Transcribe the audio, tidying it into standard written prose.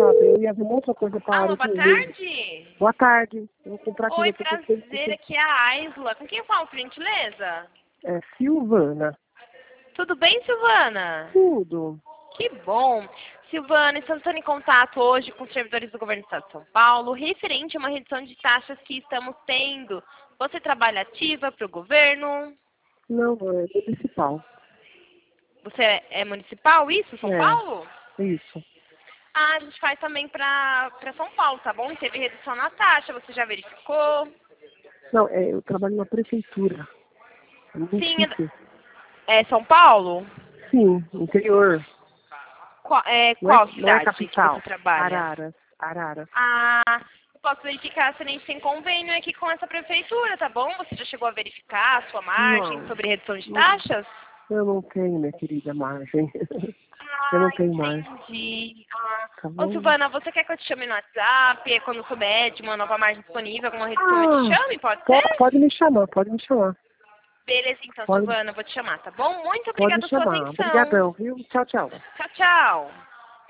fechada. Eu ia ver uma outra coisa para a Alô, área boa de tarde. Boa tarde. Eu vou comprar aqui. Oi, prazer, aqui é a Aisla. Com quem eu falo, por gentileza? É Silvana. Tudo bem, Silvana? Tudo. Que bom. Silvana, estamos entrando em contato hoje com os servidores do Governo do Estado de São Paulo, referente a uma redução de taxas que estamos tendo. Você trabalha ativa para o governo? Não, é municipal. Você é municipal, isso, São Paulo? Isso. Ah, a gente faz também para São Paulo, tá bom? Teve redução na taxa, você já verificou? Não, eu trabalho na prefeitura. No Sim, município. é São Paulo? Sim, interior. Qual Não é cidade que capital. você trabalha? Araras. Ah, eu posso verificar se a gente tem convênio aqui com essa prefeitura, tá bom? Você já chegou a verificar a sua margem Não, sobre redução de taxas? eu não tenho, minha querida, margem. Eu não tenho margem. Entendi. Tá Ô, bom? Silvana, você quer que eu te chame no WhatsApp? Quando souber de uma nova margem disponível, alguma redução, eu te chame? Pode ser? Pode me chamar, pode me chamar. Beleza, então, Pode, Silvana, eu vou te chamar, tá bom? Muito pode me obrigada pela sua chamar. atenção. Obrigadão, viu? Tchau, tchau. Tchau, tchau.